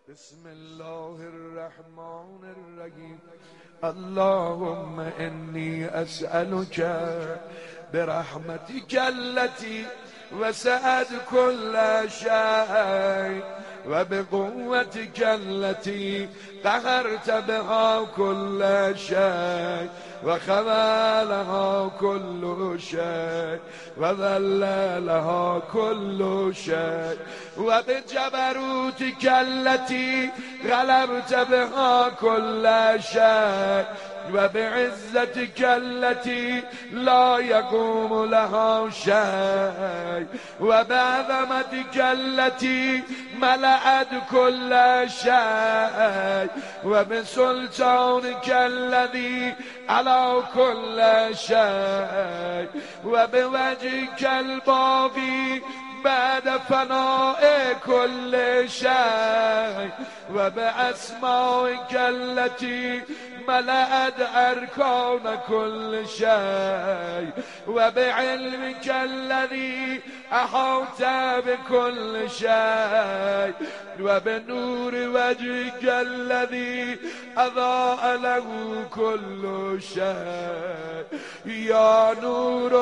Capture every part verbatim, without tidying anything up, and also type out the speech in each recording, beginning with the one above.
بسم الله الرحمن الرحیم. اللهم انی اسألك برحمتك التي وسعت كل شيء وبقوتك التي قهرت بها كل شيء وخذلها كل شيء وذللها كل شيء وبجبروتك التي غلبت بها كل شيء وبعزتك التي لا يقوم لها شيء وبعظمتك التي ملأت كل شيء وبسلطانك الذي على كل شيء وبوجهك الباقي بعد فناء كل شيء وبأسمائك التي ملأت أركان كل شيء وبعلمك الذي أحاط بكل شيء وبنور وجهك الذي أضاء له كل شيء يا نور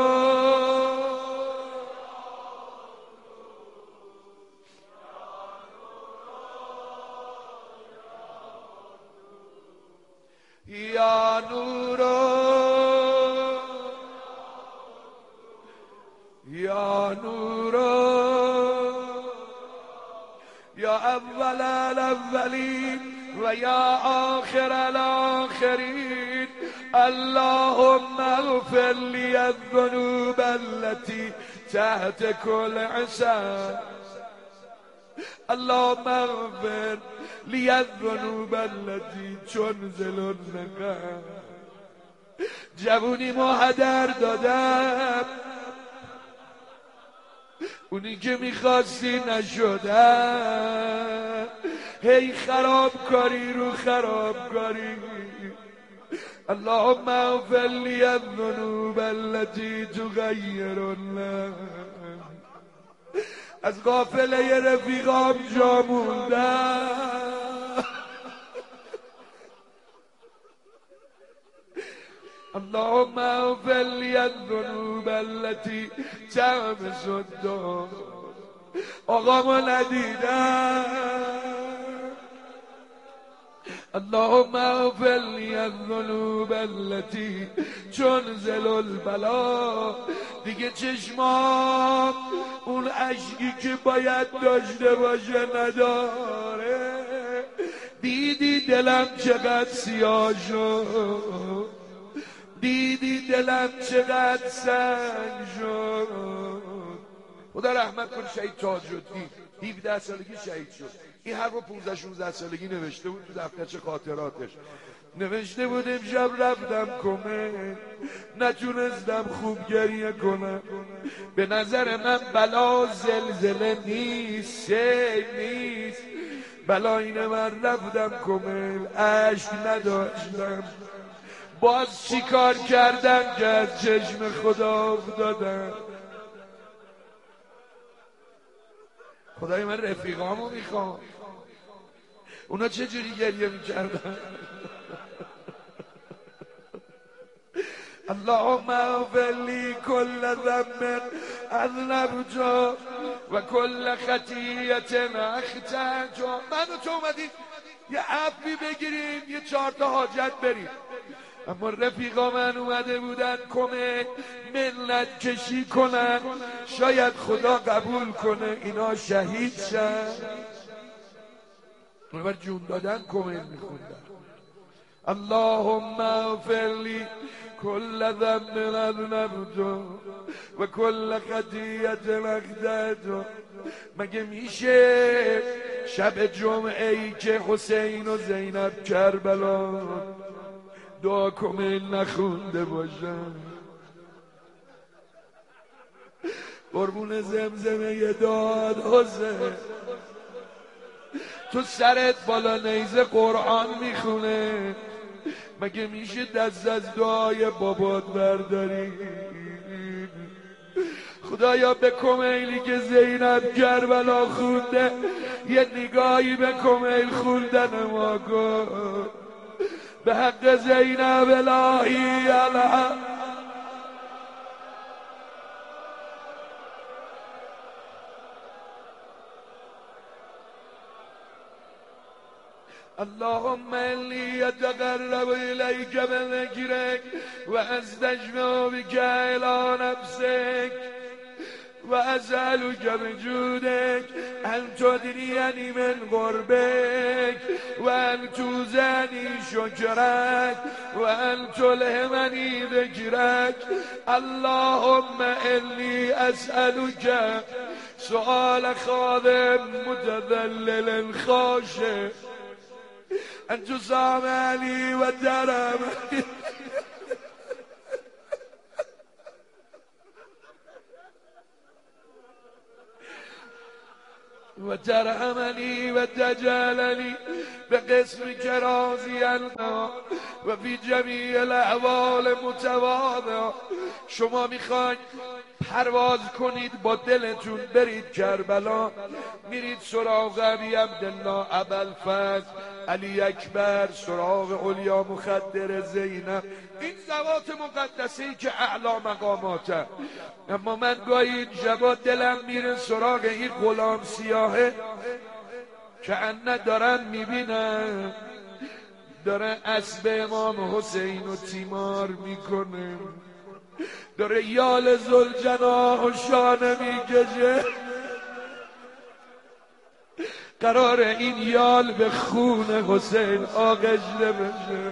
يا نور يا نور يا أول الأولين ويا آخر الآخرين. اللهم اغفر لي الذنوب التي تحت كل عسى. اللهم اغفر لي الذنوب التي تنزل النقا. جوونی ما هدر دادم، اونی که میخواستی نشدم. هی خراب کاری رو خراب کاری. اللهم اغفر لي الذنوب التي تغير الله. از قافله رفیقام جا موندم. اللهم اغفر لي الذنوب التي تغمس الدار. آقامو ندیدم. اللهم اغفر لي الذنوب التي تنزل البلاء. دیگه چشمام اون عشقی که باید داشته باشه نداره. دیدی دلم چقدر سیاه شد، دیدی دلم چقدر سنگ شد. خدا رحمت کنه شهید تاج‌الدین، هفده سالگی شهید شد. این حرف رو پونزده شانزده سالگی نوشته بود تو دفترچه خاطراتش. نوشته بود امشب رفتم کمه، نتونستم خوب گریه کنم. به نظر من بلا زلزله نیست، سیل نیست. بلا اینه من رفتم کمه، عشق نداشتم. باز چی کار کردم که از چشم خدا افتادم. خدای من رفیقامو میخوام، اونا چجوری گریه میکردن؟ اللهم اغفر لي كل ذنب اذنبته و كل خطیئة اخطأته. من و تو اومدیم یه عفوی بگیریم، یه چهار تا حاجت بریم. اما رفیقا من اومده بودن کمک ملت کشی کنن، شاید خدا قبول کنه اینا شهید شن. اونور جون دادن کمک میخوندن. اللهم اغفر لي كل ذنب اذنبته و كل خطیئة اخطأته. مگه میشه شب جمعه ای که حسین و زینب کربلا دعا کمل نخونده باشن؟ قربون زمزمه داد حسین، تو سرت بالا نیزه قرآن میخونه. مگه میشه دست از دعای بابات برداری؟ خدایا به کمیلی که زینب کربلا خونده یه نگاهی به کمیل خوندن ما کن، به حق زینب الهی الحق. اللهم إني أتقرب إليك بذكرك وأستشفع بك إلى نفسك وأسألك بجودك أن تدنيني من قربك وأن توزعني شكرك وأن تلهمني ذكرك. اللهم إني أسألك سؤال خادم متذلل خاشع أن تسامحني وترحمني وترحمني وتجعلني بقسمك راضيا وفي جميع الأحوال متواضعا. شما میخواید پرواز کنید با دلتون برید کربلا، میرید سراغ ابی عبدالله ابوالفضل علی اکبر، سراغ علیا مخدر زینب، این ذوات مقدسه‌ای که اعلی مقاماته. اما من گاهی این شبا دلم میره سراغ این غلام سیاهه که انه دارن میبینم داره اسب امام حسین و تیمار میکنه، داره یال ذوالجناح و شانه میکشه، قرار این یال به خون حسین آغشته بشه.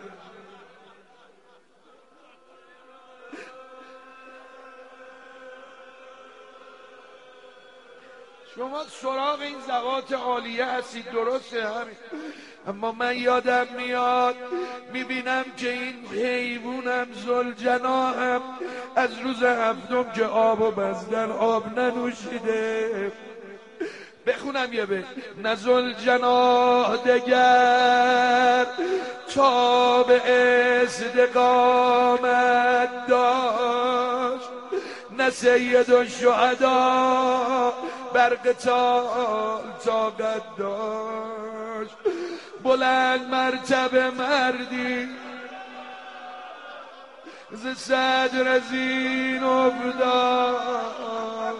شما سراغ این ذوات عالیه هستید، درسته همین، اما من یادم میاد میبینم که این حیوانم ذوالجناحم از روز هفتم که آب و بزدن آب ننوشیده. بخونم یه بیت: نه ذوالجناح دگر تا به استقامت داشت، نه سید الشهدا بر قتال طاقت داشت. بلند مرتبه مردی ز صدر زین افتاد،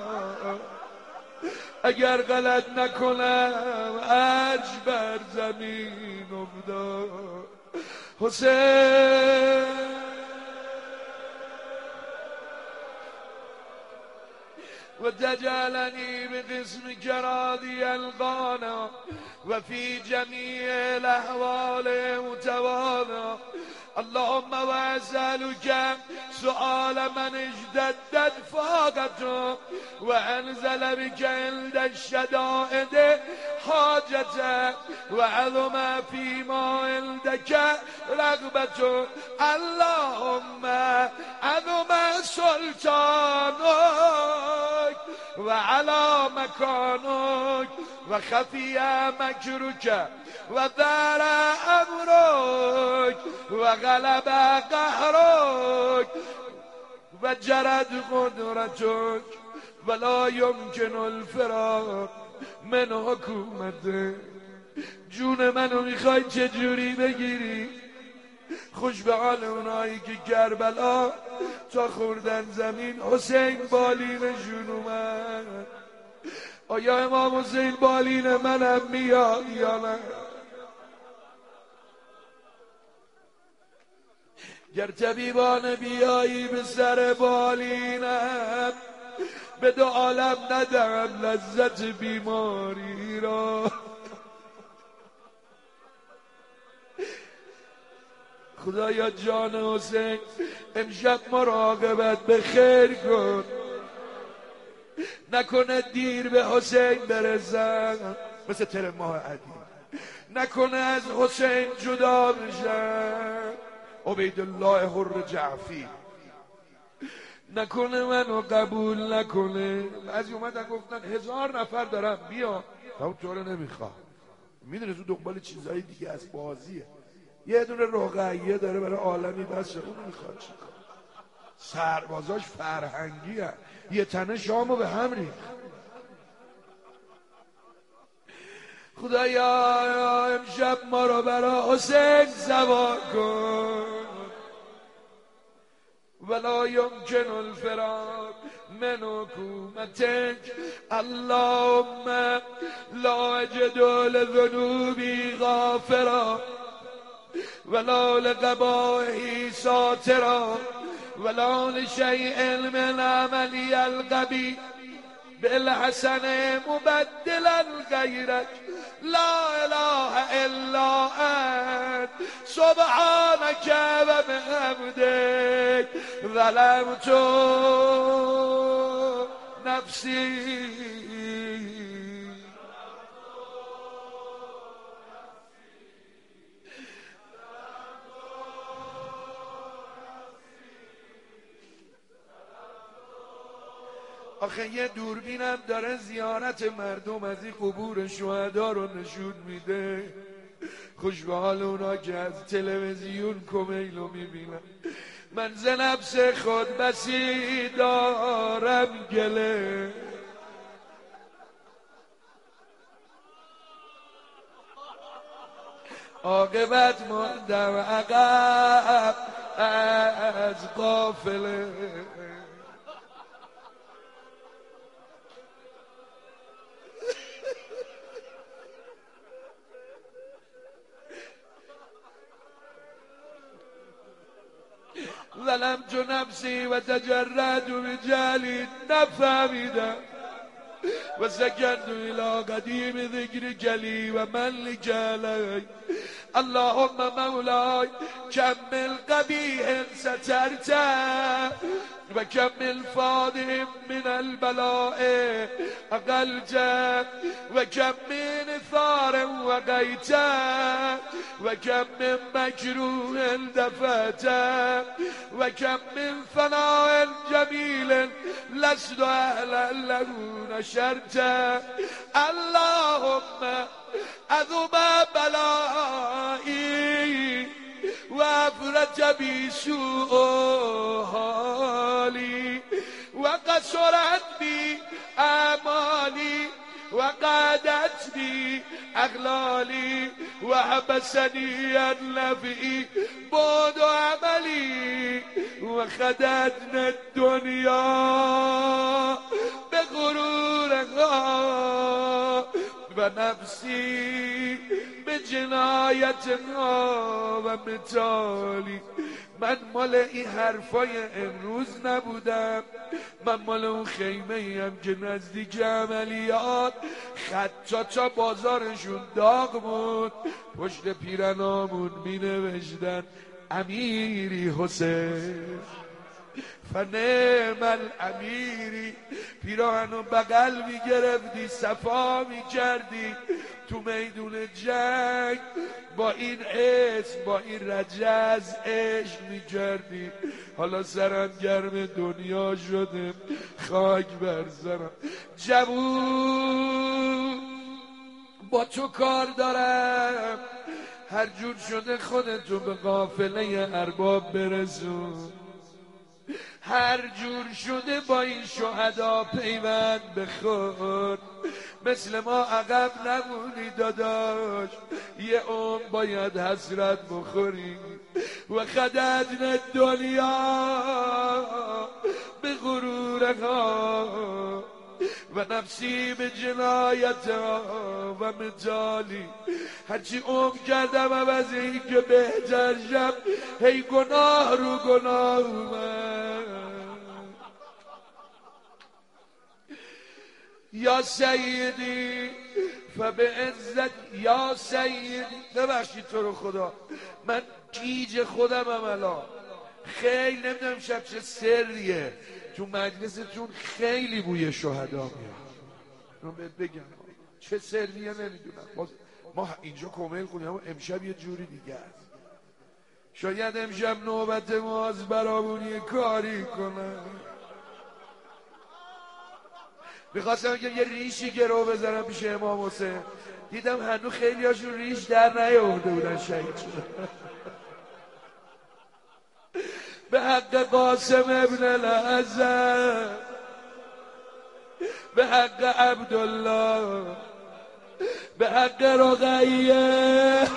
اگر غلط نکنم عرش بر زمین افتاد. حسین و تجعلنی بقسمک راضیا القانا و فی جمیع الاحوال متواضعا. اللهم و اسألک سؤال من اشتدت فاقته و انزل بک عند الشدائد حاجته و عظم فیما عندک رغبته. اللهم عظم سلطانک و علی مکانک و خفی مکرک و دار امرک و غلب قهرک و جرد قدرتک ولا یمکن الفراق من حکومت. جون منو میخوای چجوری بگیری؟ خوش به حال اونایی که کربلا تا خوردن زمین حسین بالینشون اومد. آیا امام حسین بالین منم میاد یا نه؟ گر طبیبان بیایی به سر بالینم به دو عالم ندهم لذت بیماری را. خدایا جان حسین امشب مراقبت به خیر کن، نکنه دیر به حسین برسن مثل تر ماه عدیم، نکنه از حسین جدا بشن عبیدالله حر جعفی، نکنه منو قبول نکنه. بعضی اومدن گفتن هزار نفر دارم بیا، تا تو رو نمیخواه، میدونه تو دنبال چیزهای دیگه از بازیه، یه دونه رقیه داره برای عالمی بشه، اونو میخواد چیکار؟ سربازاش فرهنگی هست. یه تنه شامو به هم ریخت. خدایا امشب ما رو برا حسین سوار کن. ولا يمكن الفراق من حكومتك اللهم لا أجد لذنوبي غافرا ولا لقبائه ساترا ولا لشيء من عملي القبيح بالحسن مبدلا غيرك لا اله الا انت سبحانك وبحمدك ظلمت نفسي. آخه یه دوربینم داره زیارت مردم از این قبور شهدا رو نشون میده. خوش به حال اونا که از تلویزیون کمیل رو میبینن. من ز نفس خود بسی دارم گله. عاقبت ماندم عقب از قافله. ظلمت نفسی و تجرد رجالی نفهمیدم و سکرت الى قدیم ذکر جلی و من لجلی. اللهم مولاي كمل قبيح سترت وكمل فاضح من البلاء أقلت وكم من ثار وقيت وكم من مكروه دفعت وكم من ثناء جميل لست أهلا له نشرت. اللهم أذوب بلائي وأفرج بي سوء حالي وقصرت بي آمالي وقادت بي أغلالي وحبسني عن نفعي بعد عملي وخدتنا الدنيا بغرورها و نفسی به جنایتها و متالی. من مال این حرفای امروز نبودم. من مال اون خیمه ایم که نزدیک عملیات خطاطا بازارشون داغ بود. پشت پیرنامون می نوشتن امیری حسین فنعم الامیری. پیراهنو بغل می گرفتی صفا می کردی تو میدون جنگ با این اسم با این رجز عشق می کردی. حالا سرم گرم دنیا شده خاک بر سرم. جوون با تو کار دارم هر جور شده خودتو به قافله ارباب برسون. هر جور شده با این شهدا پیوند بخور. مثل ما عقب نمونی داداش یه عمر باید حسرت بخوری. و خددن دنیا به غرورها و نفسی به جنایتها و مجالی. هرچی عمر کردم عوض این که بهتر شم هی گناه رو گناه اومد. یا سیدی فبعزت یا سیدی. ببخشید تو رو خدا من گیج خودم هم الان خیلی نمیدونم شب چه سریه تو مجلستون خیلی بوی شهدا میاد. رو بهت بگم چه سریه نمیدونم. ما اینجا کمیل خونیم اما امشب یه جوری دیگه است. شاید امشب نوبت ما از برامونی کاری کنه. میخواستم که یه ریشی گرو بزنم پیش امام حسین. دیدم هنو خیلی هاشون ریش در نیاورده بودن شهید شدن. به حق قاسم ابن الحسن، به حق عبدالله، به حق رقیه.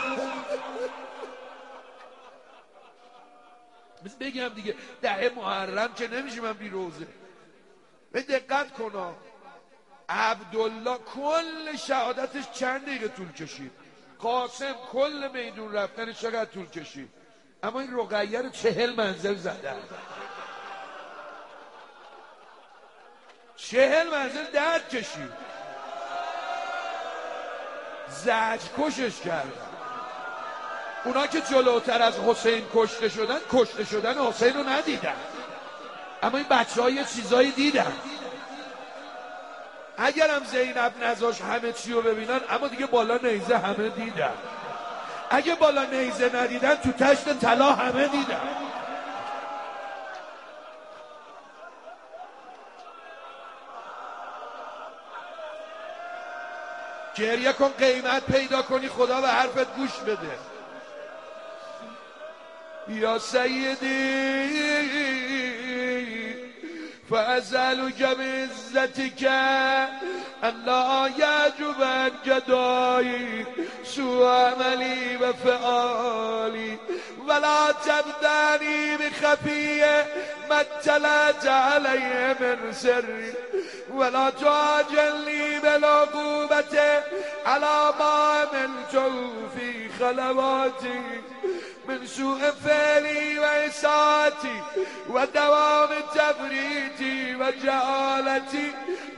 بگم دیگه ده محرم که نمیشه من بی روزه. به دقت کنا، عبدالله کل شهادتش چند دقیقه طول کشید، قاسم کل میدون رفتن چقدر طول کشید، اما این رقیه رو چهل منزل زدن، چهل منزل درد کشید، زج کشش کردن. اونا که جلوتر از حسین کشته شدن، کشته شدن حسین رو ندیدن، اما این بچه ها یه چیزایی دیدن. اگرم زینب نذاش همه چی رو ببینن، اما دیگه بالا نیزه همه دیدن. اگه بالا نیزه ندیدن، تو تشت طلا همه دیدن. گریه کن، قیمت پیدا کنی، خدا به حرفت گوش بده. یا سیدی فأسألك بعزتك أن لا يعجب عن جدائي سوء عملي وفعالي ولا تبدأني بخفي ما اطلعت عليه من سري ولا تعجلني بالعقوبة على ما عملت في خلواتي من سوء فعلي وإساءتي ودوام تفريطي وجهالتي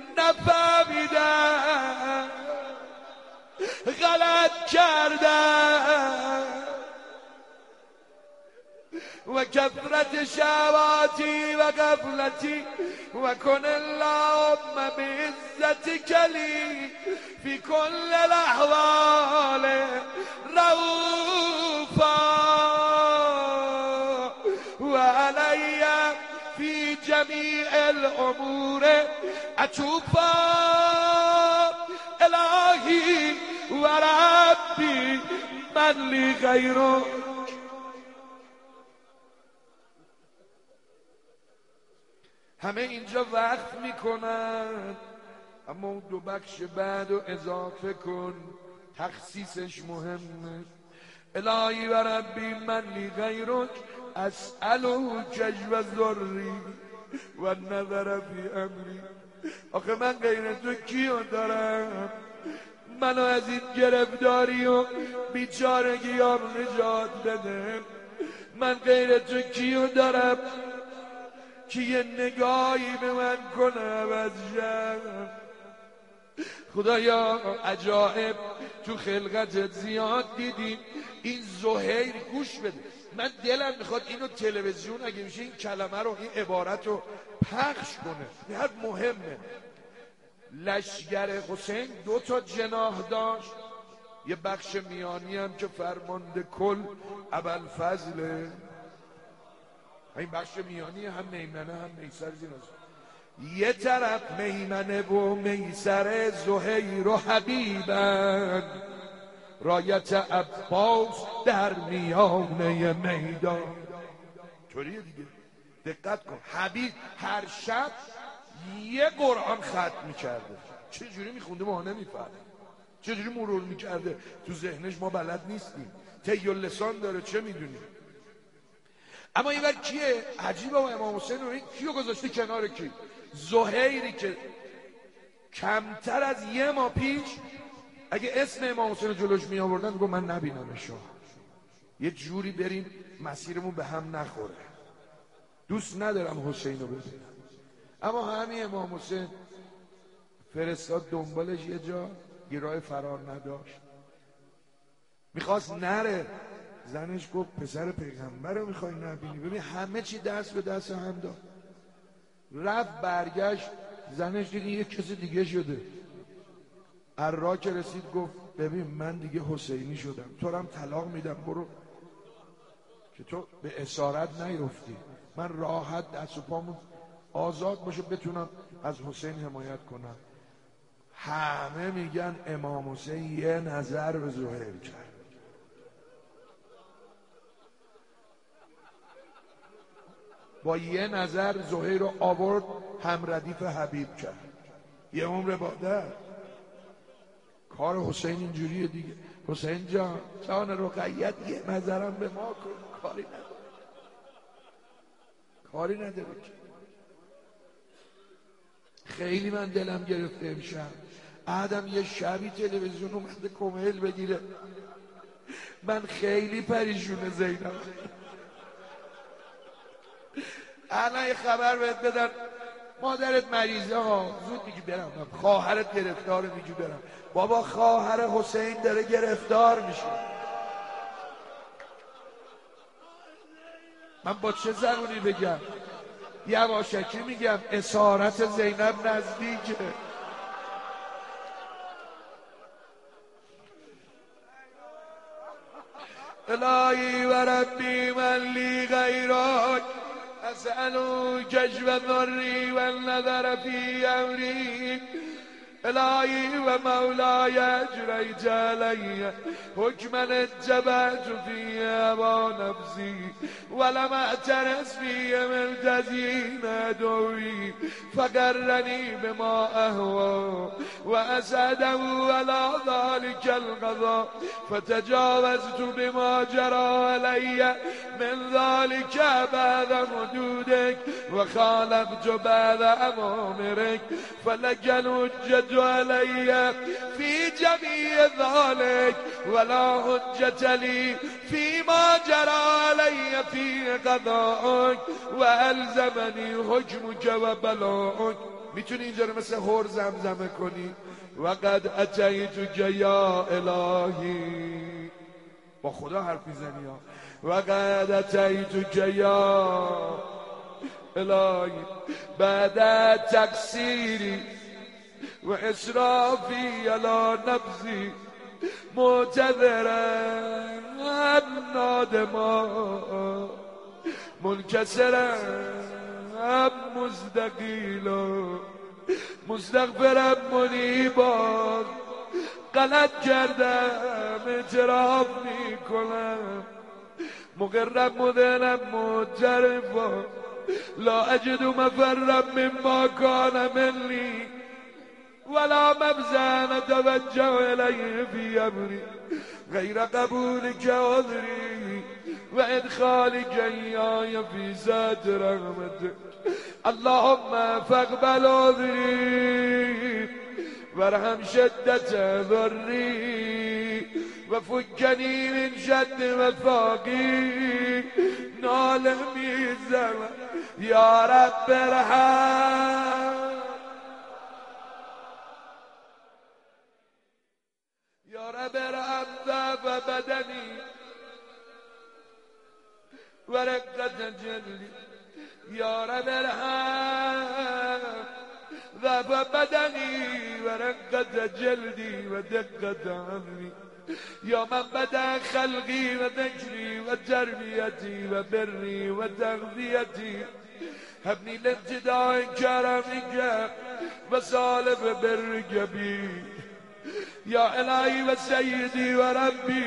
نفهمیدم غلط کردم و کثرت شهواتی و غفلتی و کن اللهم بعزتک لی فی کل الاحوال رؤوفا و علی فی جمیع الامور عطوفا الهی و ربی من لی غیرک. همه اینجا وقت میکنن، اما اون دو بخش بعد رو اضافه کن، تخصیصش مهمه. الهی و ربی من لی غیرک اسألو کشف ذری و نظر فی امری. آخه من غیر تو کیو دارم؟ منو از این گرفتاری و بیچارگی هم نجات بده. من غیر تو کیو دارم که یه نگاهی به من کنه از جم. خدایا عجایب تو خلقتت زیاد دیدیم. این زهیر گوش بده، من دلم میخواد اینو تلویزیون اگه میشه این کلمه رو، این عبارت رو پخش کنه. این حرف مهمه. لشگر حسین دو تا جناح داشت، یه بخش میانی هم که فرمانده کل ابوالفضله، این بخش میانی هم میمنه هم میسر زیناست. یه طرف میمنه و میسر زهیر و حبیبن، رایت عباس در میانه میدان. طوریه دیگه، دقت کن. حبیب هر شب یه قرآن ختم میکرده. چه جوری میخونده ما نمیفهمه، چه جوری مرور میکرده تو ذهنش ما بلد نیستیم. طی اللسان داره، چه میدونیم. اما این بر کیه؟ عجیبه. و امام حسین رو این کیو گذاشته کنار کی؟ زهیری که کمتر از یه ماه پیش اگه اسم امام حسین رو جلوش می آوردن میگه من نبینمشو، یه جوری بریم مسیرمون به هم نخوره، دوست ندارم حسین رو ببینم. اما همین امام حسین فرستاد دنبالش یه جا، یه راه فرار نداشت، میخواست نره. زنش گفت پسر پیغمبر رو میخوای نبینی؟ ببین همه چی دست به دست هم داد. رفت برگشت، زنش دید یه کسی دیگه شده. عرا که رسید گفت ببین من دیگه حسینی شدم، تو رو هم طلاق میدم، برو که تو به اسارت نیفتی. من راحت دست و پامون آزاد باشه بتونم از حسین حمایت کنم. همه میگن امام حسین یه نظر به زهیر کرد. با یه نظر زهیر رو آورد هم ردیف حبیب کرد، یه عمر بادر. کار حسین اینجوریه دیگه. حسین جان جان رقیت یه نظرم به ما کن. کاری نداره، کاری نداره که. خیلی من دلم گرفته امشب. آدم یه شبی تلویزیون اومده کمیل بگیره، من خیلی پریشونه زینب. الان یه خبر بهت بدن مادرت مریضه ها، زود میگی برم، خواهرت گرفتار، میگی برم. بابا خواهر حسین داره گرفتار میشه. من با چه زبونی بگم؟ یواشکی میگم اسارت زینب نزدیکه. الهی و ربی من لی غیرک اسألو کشف ضری و النظر فی امری. الهی و مولای اجریت علی حکما اتبعت فی هوی نفسی ولم اعترض فی ملتزین عدوی فقرنی بما اهوی و اسعده علی ذلک القضا فتجاوزت بما جرى علی من ذلك بعد حدودک و خالفت بعد اوامرک فلک الحجة علي في جميع ذلك ولا حجة لي فيما جرى علي في قضاءك والزمني حكمك وبلاءك. میتونی اینجا رو مثل هور زمزمه کنی؟ وقد اتیتک یا الهی، با خدا حرف میزنی ها. وقد اتیتک یا الهی بعد تقصیری و اسرافی علی نفسی معتذرا نادما منکسرا مستقیلا مستغفرا منیبا. غلط کردم اعتراف میکنم، مقرم مدنم معترفا لا اجد مفرا مما کان منی ولا مبزا نتوجه الیه فی امری غیر قبولک عذری و ادخالک ایای فی ذات رحمتک. اللهم فاقبل عذری وارحم شدت ضری و فکنی من شد وفاقی نال میزم یا رب ارحم یا رب ارحم ضعف بدنی و رقت جلدی. یا رب ارحم ضعف بدنی و رقت جلدی و دقت عمری. یا من بدا خلقی و ذکری و تربیتی و بری و تغذیتی هبنی لابتداء کرمک و سالف برک بی. یا الهی و سیدی و ربی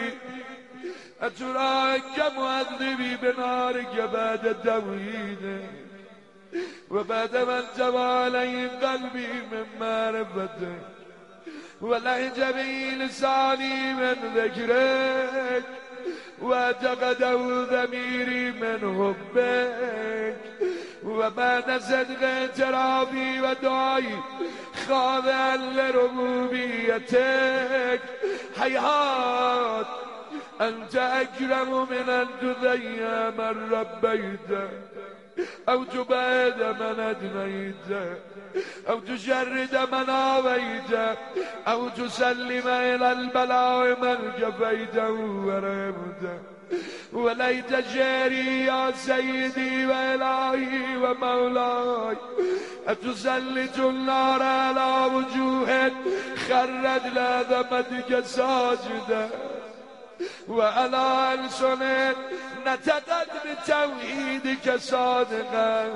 اتراک معذبی بنارک بعد توحیده و بعد من جوالی قلبی من معرفته و لهج بی لسانی من ذکرک و اعتقده ضمیری من حبک و بعد صدق اعترافی و دعایی خاضعا لربوبیتک. حیات انت اکرم من ان تضیع من ربیت او تبعد من ادنیت او تشرد من آویت او تسلم الى البلاء من جفیت ورحمت. ولیت شعری یا سیدی و الهی و مولاي اتسلط النار على وجوه خرت لعظمتك ساجدا وعلى ألسن نطقت بتوحيدك صادقا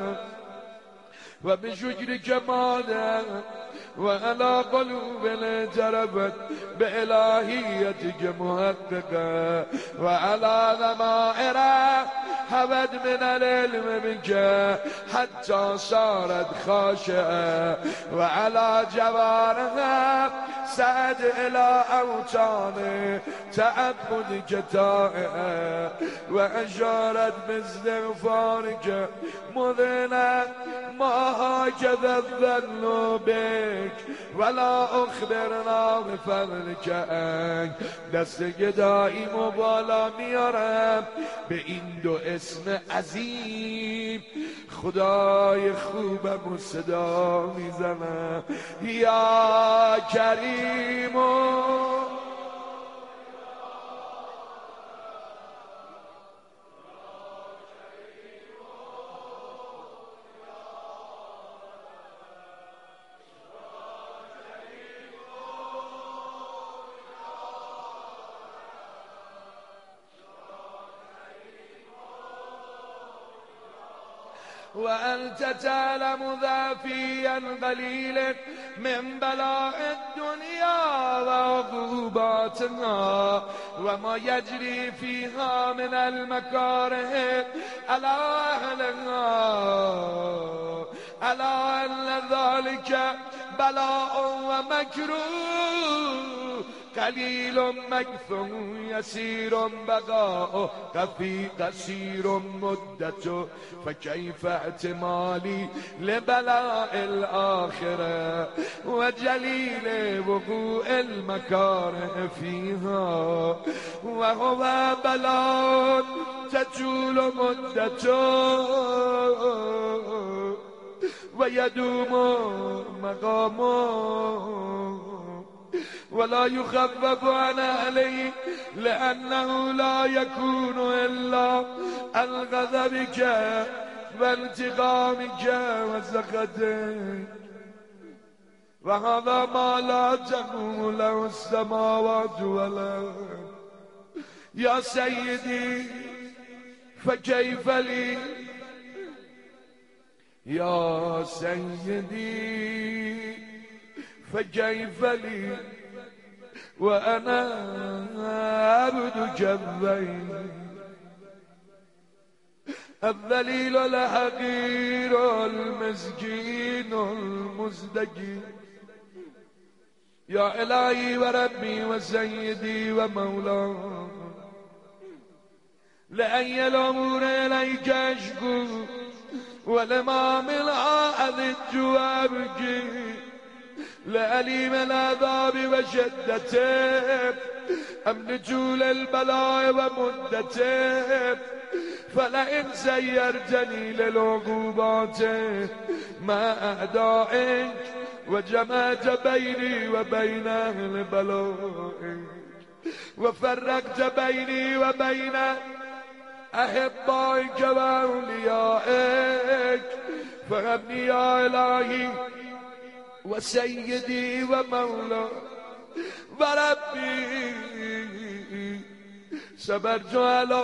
وبشكرك مادا وعلى قلوب اعترفت بإلهيتك محققا وعلى ضمائر هبت من العلم بك حتى صارت خاشعة وعلى جوارها سعد إلى أوطان تعبدك تائعة وأشارت باستغفارك مذنة ما هكذا الظن بك ولا أخبرنا بفضلك أنك دست گدایی مبالا میارم به این دو اسم عظیم خدای خوبم و صدا میزنم یا کریم وأنت تعلم ذا في قليل من بلاء الدنيا وعقوباتها وما يجري فيها من المكاره على أهلها ألا أن ذلك بلاء ومكروه قليل مكث يسير بقاء قفي قصير مدة فكيف احتمالي لبلاء الآخرة وجليل وقوع المكاره فيها وهو بلاء تجول مدته ويدوم مقامه ولا يخفف عن أهله لأنه لا يكون إلا الغضبك وانتقامك وسخطك وهذا ما لا تقوم له السماوات والأرض يا سيدي فكيف لي يا سيدي فكيف لي وأنا عبدك الذليل الذليل الحقير المسكين المزدكي يا إلهي وربي وسيدي ومولاي لأي الأمور إليك أشكو ولما من أذج وأبكي لأليم العذاب وشدته أم نزول البلاء ومدته فلئن سيرتني للعقوبات مع أعدائك وجمعت بيني وبين أهل بلائك وفرقت بيني وبين أحبائك وأوليائك فهبني يا إلهي وسيدي ومولاي وربي صبرت على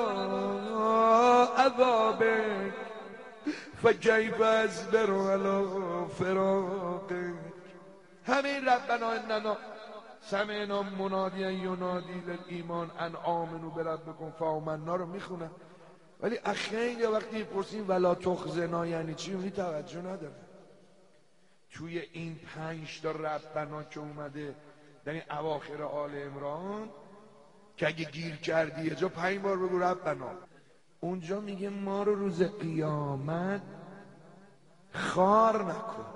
عذابك فكيف أصبر على فراقك همین ربنا اننا سمعنا منادیا ینادی للایمان ان آمنوا بربکم فآمنا رو میخونن، ولی خیلی وقتی پرسیم ولا تخزنا یعنی چی اونی توجه نداره. توی این پنج تا ربنا که اومده در این اواخر آل عمران که اگه گیر کردی یه جا پنج بار بگو ربنا، اونجا میگه ما رو روز قیامت خار نکن.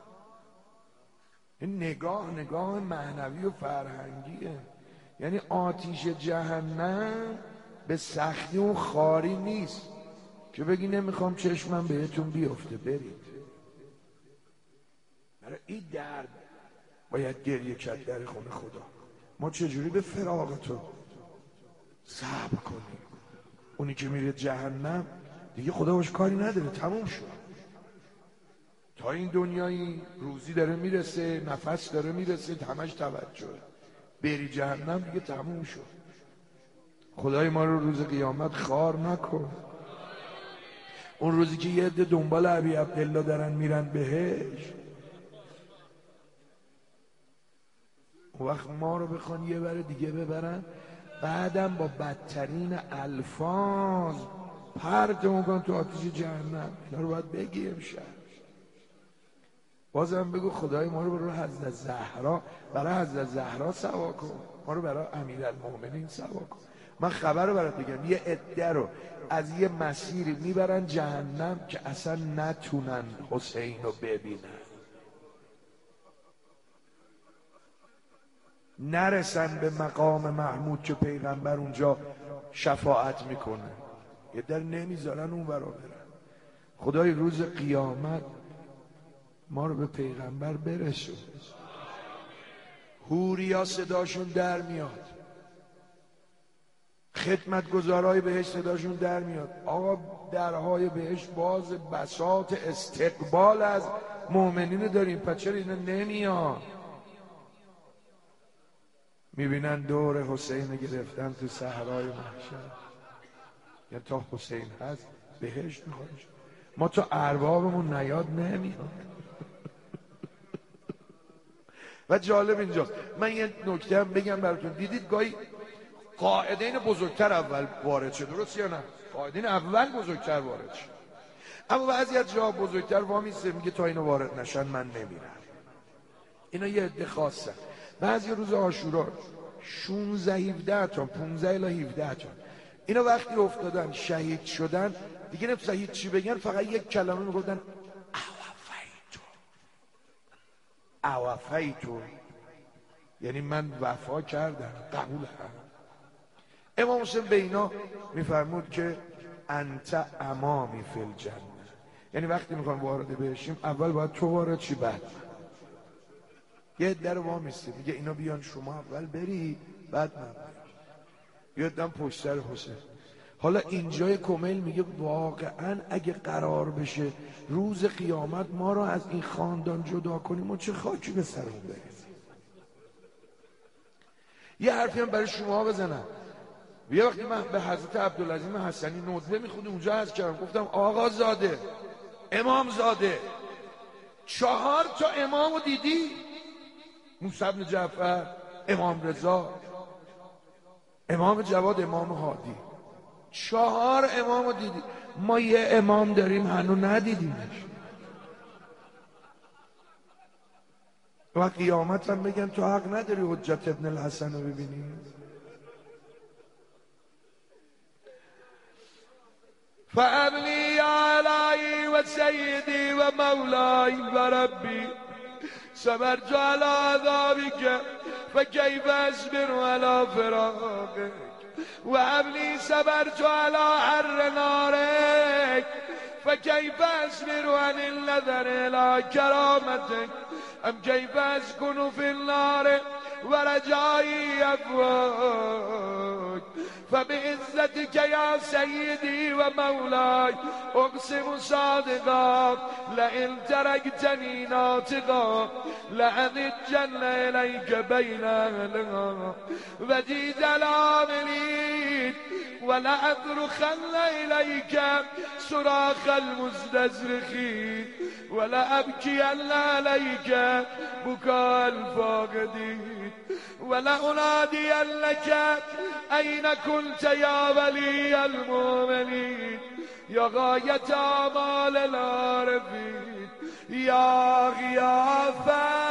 این نگاه نگاه معنوی و فرهنگیه، یعنی آتیش جهنم به سختی و خاری نیست که بگی نمیخوام چشمم بهتون بیفته برید. برای این درد باید گریه کرد در خونه خدا. ما چجوری به فراق تو صبر کنیم؟ اونی که میره جهنم دیگه خدا باش کاری نداره، تموم شد. تا این دنیایی روزی داره میرسه، نفس داره میرسه، همش توجه. بری جهنم دیگه تموم شد. خدای ما رو روز قیامت خار نکن. اون روزی که یه عده دنبال ابی عبدالله دارن میرن بهش، اون وقت ما رو بخوان یه بره دیگه ببرن، بعدم با بدترین الفاظ پرتمون کن تو آتیش جهنم. اینا رو باید بگی امشب. بازم بگو خدای ما رو برای حضرت زهرا، برای حضرت زهرا سوا کن، ما رو برای امیرالمومنین سوا کن. من خبر رو برات بگم، یه عده رو از یه مسیری میبرن جهنم که اصلا نتونن حسین رو ببینن، نرسن به مقام محمود که پیغمبر اونجا شفاعت میکنه. یه در نمیذارن اون برا برن. خدای روز قیامت ما رو به پیغمبر برسون. حوریا صداشون در میاد، خدمتگزارای بهش صداشون در میاد. آقا درهای بهش باز، بساط استقبال از مؤمنین داریم، پس چرا اینا نمیاد؟ میبینن دور حسین گرفتن تو صحرای محشر، یا تا حسین هست بهشت میخواد. ما تو اربابمون نیاد نمیاد. و جالب اینجاست، من یه نکته هم بگم براتون. دیدید گاهی قائدین بزرگتر اول وارد شد، درست یا نه؟ قائدین اول بزرگتر وارد شد، اما بعضی از جا بزرگتر وامیسته میگه تا اینو وارد نشن من نمیرم. اینا یه عده خاصه. بعضی روز عاشورا شانزده هفده تا پانزده الی هفده تا اینا وقتی افتادن شهید شدن دیگه نمی‌تونن هیچ چی بگن، فقط یک کلمه میگفتن اوفیتو. اوفیتو یعنی من وفا کردم، قبول کردم. امام حسین به اینا میفرمود که انت امامی فی الجنه، یعنی وقتی میخوان وارد بشیم اول باید تو وارد شی، بعد یه در وامیسته میگه اینا بیان شما اول بری بعد من بیادم پشت سر حسین. حالا اینجای کمیل میگه واقعا اگه قرار بشه روز قیامت ما رو از این خاندان جدا کنیم و چه خاکی به سرمون بریزیم. یه حرفی هم برای شما بزنم. یه وقتی من به حضرت عبدالعظیم حسنی ندبه میخوندم اونجا از کردم، گفتم آقا زاده، امام زاده، چهار تا امام رو دیدی؟ موسی بن جعفر، امام رضا، امام جواد، امام هادی، چهار امام رو دیدی. ما یه امام داریم هنوز ندیدیمش. و قیامت هم بگن تو حق نداری حجت ابن الحسن رو ببینی. فأبني يا إلهي وسيدي ومولاي وربي صبرت على عذابك فكيف أصبر على فراقك وأبني صبرت على حر نارك فكيف أصبر عن النذر إلى كرامتك أم كيف أسكن في النار ورجائي أفواك فبعزتك يا سيدي ومولاي أقسم صادقا لئن تركتني ناطقا لأذجن إليك بين أهلها وجيد العاملين ولأذرخن إليك صراخ المستزرخين ولأبكين عليك بكاء الفاقدين ولأنادين لك أين كنت يا ولي المؤمنين يا غاية آمال العارفين يا غياثا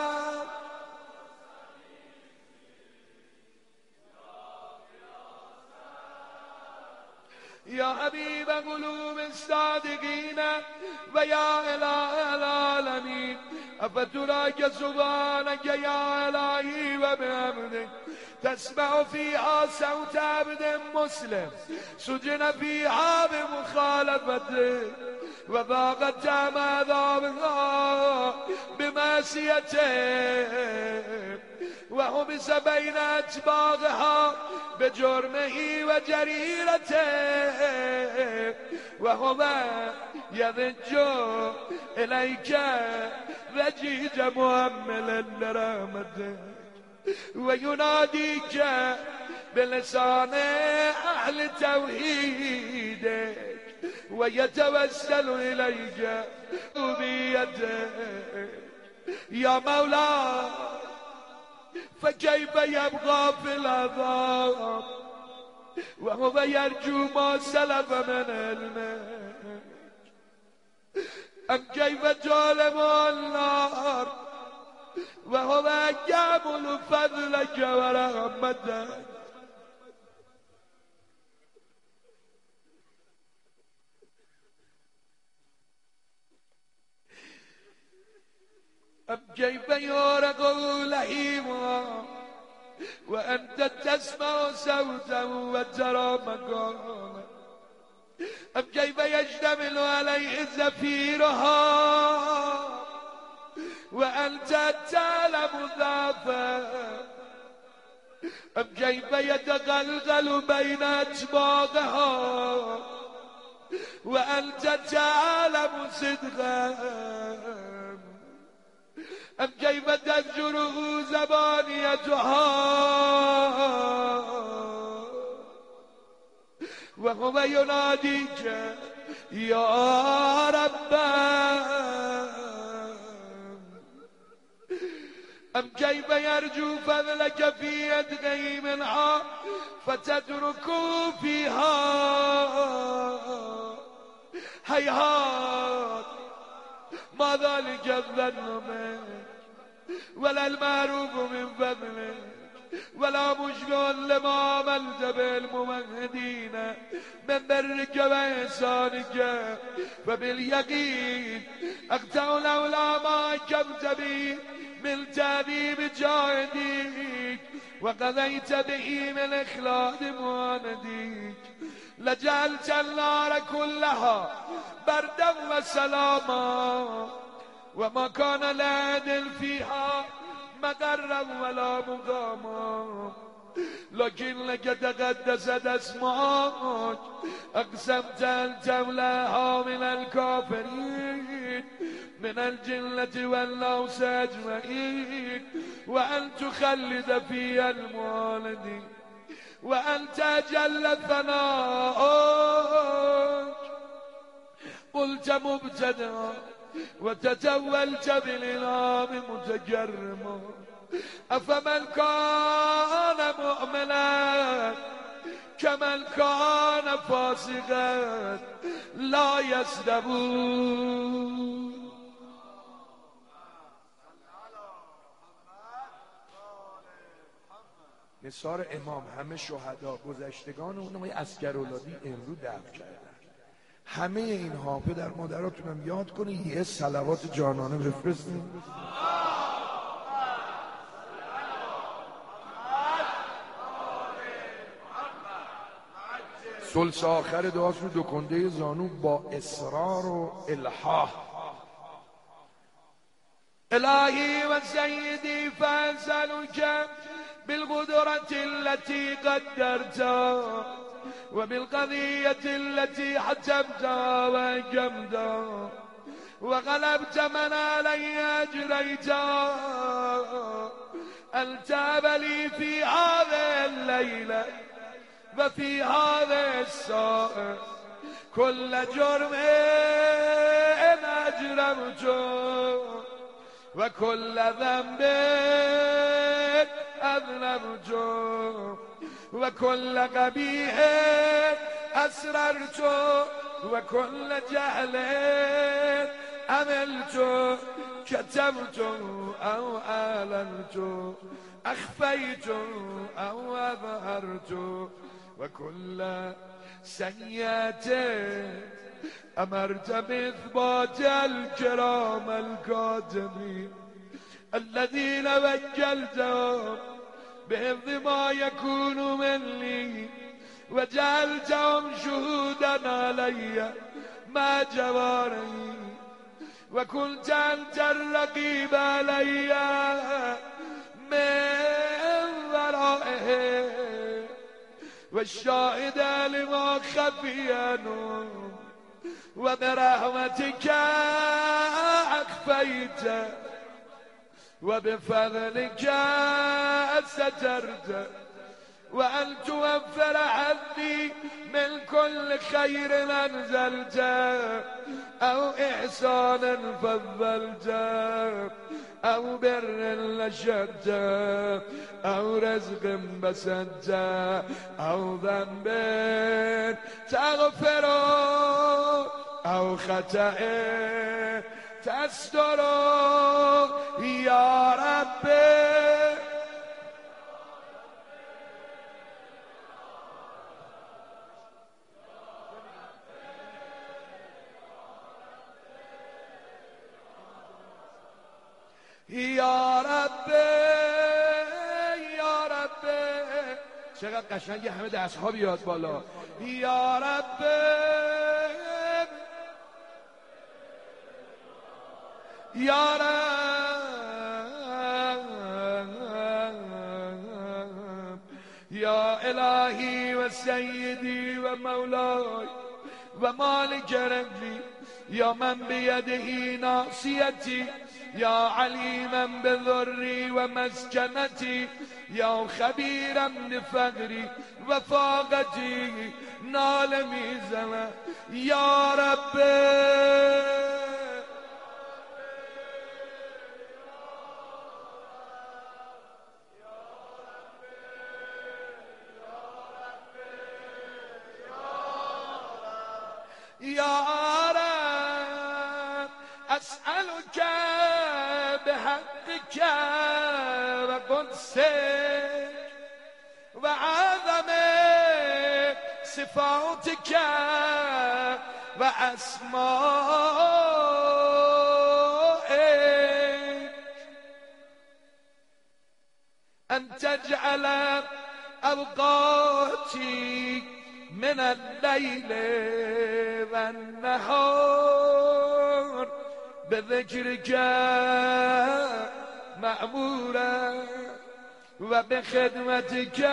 يا حبيب قلوب الصادقين ويا إله العالمين أفتراك سبحانك يا إلهي وبحمدك تسمع فيها صوت عبد مسلم سجن فيها بمخالفته وضاقت طعم عذابها بمعصيته وحبس بين أتباعها بجرمه وجريرته وهو يضج إليك رجيج مؤملا لرحمتك ويناديك بلسان أهل توحيدك ويتوسل إليك بيدك يا مولاي فكيف يبقى في العذاب وهو يرجو ما سلف من علمه أم كيف جعل مع النار وهو يعمل فضلك ورحمتك أم كيف يورق لحيما وأنت تسمع صوتا وترى مكانا أم كيف يشتمل عليه زفيرها وأنت تعلم ضعفا أم كيف يتغلغل بين أجباغها وأنت تعلم صدقا أم كيف تزجره زبانيتها وهو يناديك يا رب أم كيف يرجو فضلك في يدغي منها فتتركه فيها هيهات ما ذلك الظن منك ولا المعروف من فضلك ولا مشكل لما عملت بالممهدين من برك وإحسانك فباليقين أقطع لولا ما حكمت به من تعذيب جاهديك وقضيت به من إخلاد معانديك لجعلت النار كلها بردا وسلاما وما كان العدل فيها مقرا ولا مقاما لكن لك تقدست اسماك اقسمت ان تملاها من الكافرين من الجنة والناس اجمعين وان تخلد فيها المعاندين وانت جل ثناؤك قلت مبتدئا وتتولت بالإنعام متجرما أفمن كان مؤمنا كمن كان فاسقا لا يستوون. نثار امام همه شهدا گذشتگان اونم عسکرولادی امرو دفع کردن. همه اینها پدر مادراتونم یاد کنید یه صلوات جانانه بفرستید. ثلث آخر دعاش رو دو کنده زانو با اصرار و الحاح. الهی و سیدی فاسألک بالقدرة التي قدرتها وبالقضية التي حجبتها وأحكمتها وغلبت من علي أجريتها أن تاب لي في هذه الليلة وفي هذه الساعة كل جرم أجرمته وكل ذنب أذنبته وكل قبيح أسررت وكل جهل عملت كتمت أو أعلنت أخفيت أو أظهرت وكل سيئات أمرت بإثبات الكرام الكاتبين الذين وكلتهم بحفظ ما يكون مني وجعلتهم شهودا علي مع جواري وكنت أنت الرقيب علي من ورائه والشاهد لما خفي عنهم وبرحمتك أخفيت وبفضلك سترت وأن توفر عني من كل خير أنزلت أو إحسانا فضلت او بر لشد او رزق بسد او ذنب تغفر او خطأ تستر یا رب یا رب یا رب. چقدر قشنگه همه دستها بیاد بالا. یا رب یا رب یا الهی و سیدی و مولای و مالک ربی یا من بیده ناصیتی یا علیما بذری و مسکنتی یا خبیرا بفقری و فاقتی نال میزنه یا رب یا رب اسألك بحقك وقدسك وعظم صفاتك وأسمائك أن تجعل أوقاتي من الليل والنهار بذكرك مأمورا وبخدمتك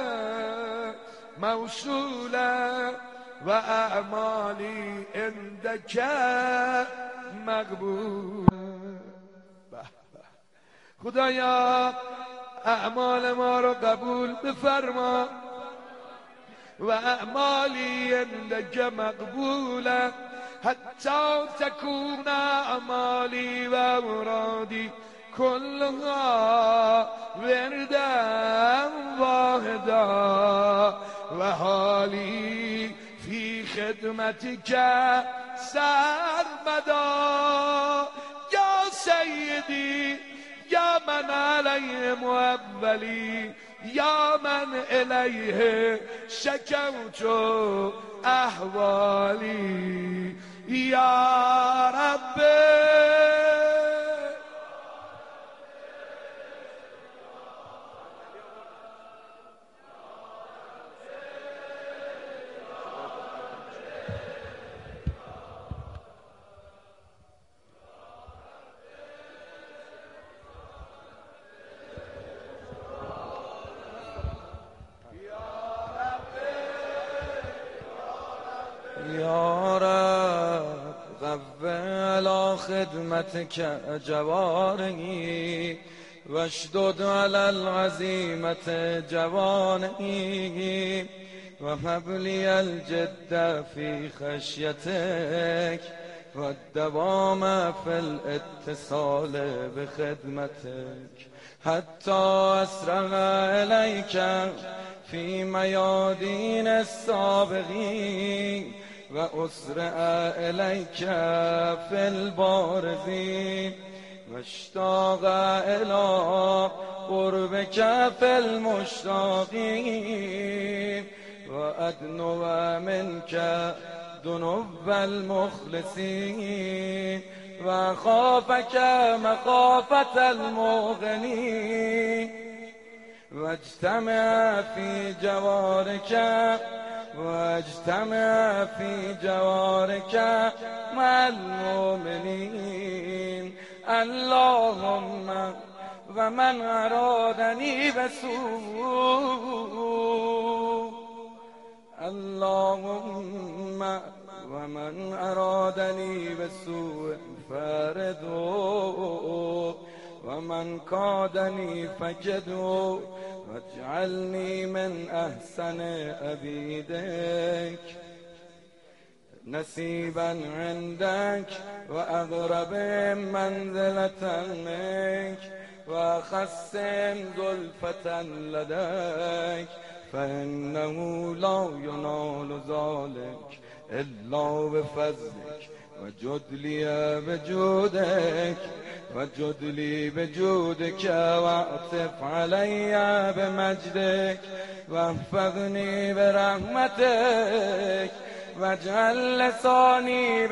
موصولا وأعمالي عندك مقبولا. خدایا اعمال ما رو قبول بفرما و اعمالی عندك مقبولا حتی تكون اعمالی و مرادی كلها وردا واحدا و حالی في خدمتك سرمدا یا سیدی یا من علیه مولی یا من الیه شکوت احوالی یا رب یا رب قوّ علی خدمتك جوارحی واشدد علی العزیمة جوانحی وهب لی الجد فی خشیتک والدوام فی الاتصال بخدمتك حتی اسرع الیک فی میادین السابقین و اسرع الیک فی البارزین و اشتاق الی قربک فی المشتاقین و ادنو منک دنو المخلصین و خافک مخافة المغنین واجتمع في جوارك واجتمع في جوارك مع المؤمنين اللهم ومن أرادني بسوء اللهم ومن أرادني بسوء فاردو ومن كادني فجدو واجعلني من أحسن عبيدك نصيبا عندك وأغرب منزلة منك وأخص زلفة لديك فإنه لا ينال ذلك إلا بفضلك وجد لي بجودك وجد لي بجودك واعطف علي بمجدك واحفظني برحمتك واجعل لساني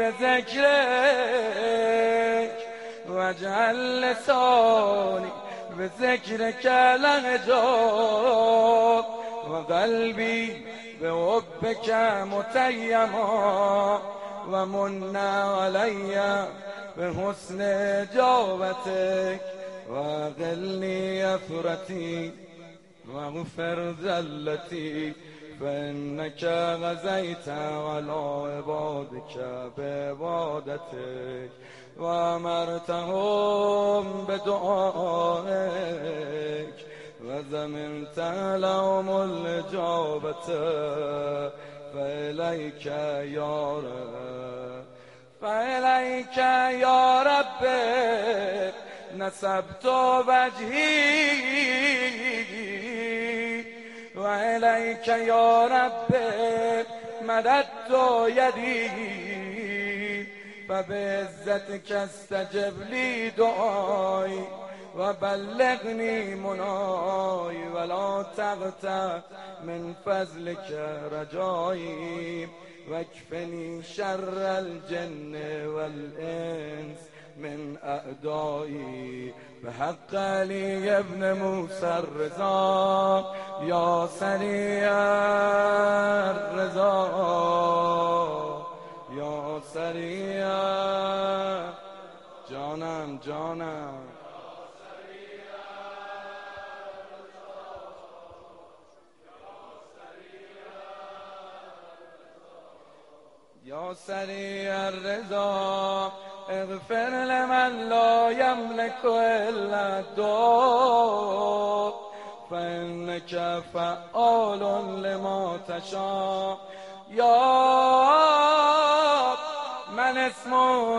بذكرك واجعل لساني بذكرك لهجا وقلبي بحبك متيما ومن علي بحسن جوبتك وأغلني أثرتي واغفر ذلتي فإنك غزيت على عبادك بعبادتك وأمرتهم بدعائك وزمنت لهم الإجابة فإليك يا رب فإليك يا رب نسبت وجهي وإليك يا رب مددت يدي فبعزتك استجب لي دعائي وبلغني مناي ولا تغتر من فضلك رجائي واكفني شر الجن والإنس من أعدائي بحق علي يا ابن موسى الرضا يا سريع الرضا يا سريع جانم جانم يا سريع الرضا اغفر لمن لا يملك إلا الدور فإنك فعال لما تشاء يا من اسمه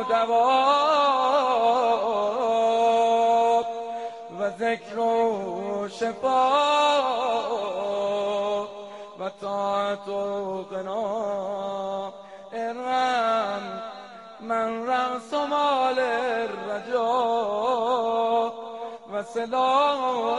دواب وذكره شفاء وطاعته غنى ارحم من رأس مال الرجاء وسلاح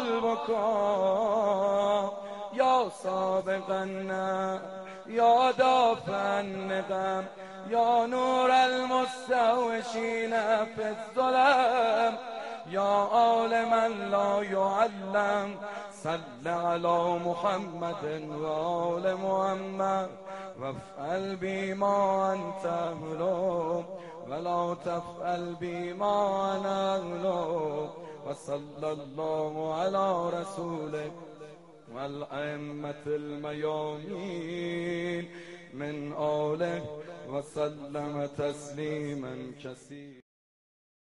البكاء يا سابقا يا دافع النقم يا نور المستوشين في الظلام يا عالما لا يعلم صل على محمد وآل محمد وافعل بما أنت أهله ولا تفعل بما أنا أهله وصلى الله على رسوله والأئمة الميامين من آله وسلم تسليما كثيرا.